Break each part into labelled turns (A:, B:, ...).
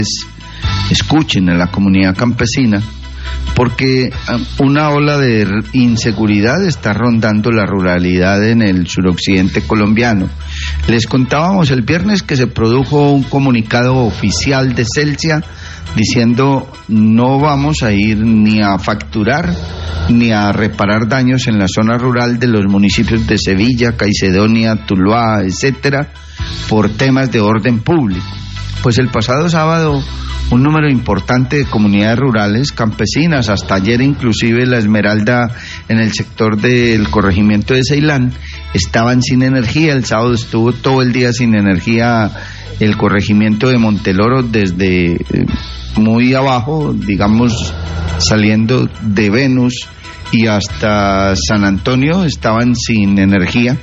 A: escuchen a la comunidad campesina, porque una ola de inseguridad está rondando la ruralidad en el suroccidente colombiano. Les contábamos el viernes que se produjo un comunicado oficial de Celsia diciendo: no vamos a ir ni a facturar ni a reparar daños en la zona rural de los municipios de Sevilla, Caicedonia, Tuluá, etcétera, por temas de orden público. Pues el pasado sábado un número importante de comunidades rurales campesinas, hasta ayer inclusive La Esmeralda en el sector del corregimiento de Ceilán, estaban sin energía. El sábado estuvo todo el día sin energía el corregimiento de Monteloro, desde muy abajo, digamos, saliendo de Venus y hasta San Antonio, estaban sin energía.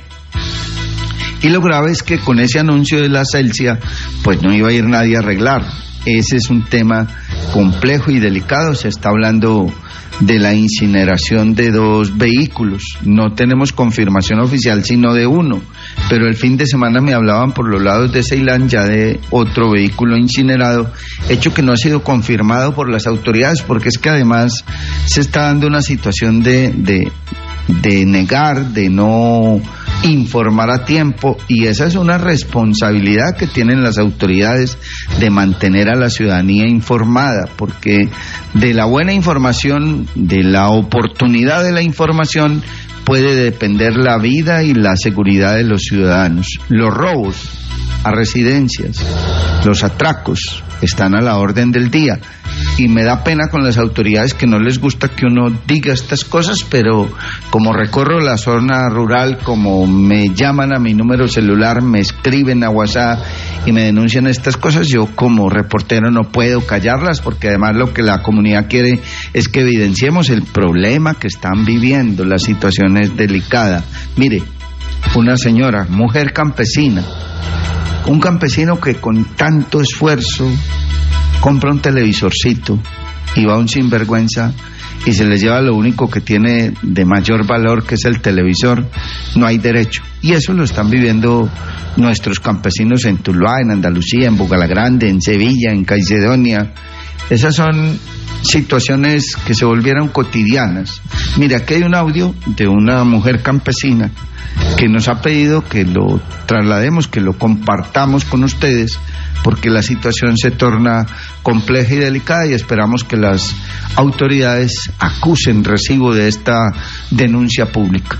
A: Y lo grave es que con ese anuncio de la Celsia, pues no iba a ir nadie a arreglar. Ese es un tema complejo y delicado. Se está hablando de la incineración de 2 vehículos. No tenemos confirmación oficial sino de uno, pero el fin de semana me hablaban por los lados de Ceilán ya de otro vehículo incinerado, hecho que no ha sido confirmado por las autoridades, porque es que además se está dando una situación de negar, de no informar a tiempo, y esa es una responsabilidad que tienen las autoridades de mantener a la ciudadanía informada, porque de la buena información, de la oportunidad de la información, puede depender la vida y la seguridad de los ciudadanos. Los robos a residencias, los atracos están a la orden del día, y me da pena con las autoridades que no les gusta que uno diga estas cosas, pero como recorro la zona rural, como me llaman a mi número celular, me escriben a WhatsApp y me denuncian estas cosas, yo como reportero no puedo callarlas, porque además lo que la comunidad quiere es que evidenciemos el problema que están viviendo. La situación es delicada. Mire, una señora, mujer campesina, un campesino que con tanto esfuerzo compra un televisorcito y va un sinvergüenza y se les lleva lo único que tiene de mayor valor, que es el televisor. No hay derecho. Y eso lo están viviendo nuestros campesinos en Tuluá, en Andalucía, en Bogalagrande, en Sevilla, en Caicedonia. Esas son situaciones que se volvieron cotidianas. Mira, aquí hay un audio de una mujer campesina que nos ha pedido que lo traslademos, que lo compartamos con ustedes, porque la situación se torna compleja y delicada, y esperamos que las autoridades acusen recibo de esta denuncia pública.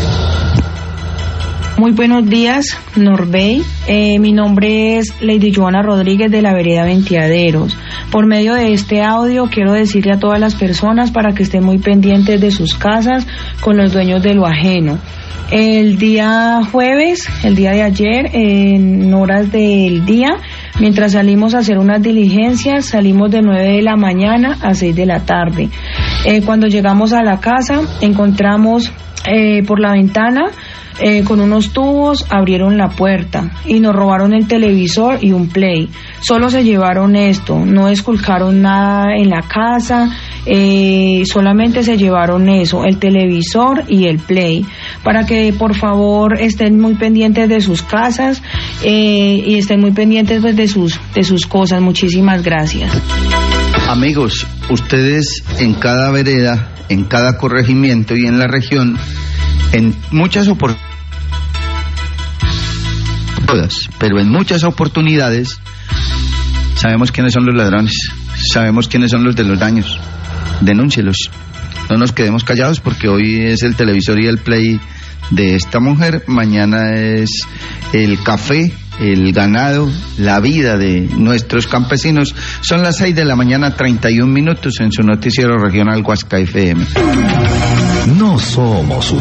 B: Muy buenos días, Norbey. Mi nombre es Lady Joana Rodríguez, de la vereda Ventiaderos. Por medio de este audio quiero decirle a todas las personas para que estén muy pendientes de sus casas con los dueños de lo ajeno. El día jueves, el día de ayer, en horas del día, mientras salimos a hacer unas diligencias, salimos de 9 de la mañana a 6 de la tarde. Cuando llegamos a la casa, encontramos por la ventana, con unos tubos, abrieron la puerta y nos robaron el televisor y un play. Solo se llevaron esto, no esculcaron nada en la casa, solamente se llevaron eso, el televisor y el play. Para que por favor estén muy pendientes de sus casas y estén muy pendientes pues, de sus cosas. Muchísimas gracias.
A: Amigos, ustedes en cada vereda, en cada corregimiento y en la región, en muchas oportunidades, pero en muchas oportunidades, sabemos quiénes son los ladrones, sabemos quiénes son los de los daños. Denúncielos, no nos quedemos callados, porque hoy es el televisor y el play de esta mujer, mañana es el café, el ganado, la vida de nuestros campesinos. Son las 6 de la mañana, 31 minutos en su noticiero regional Huasca FM.
C: No somos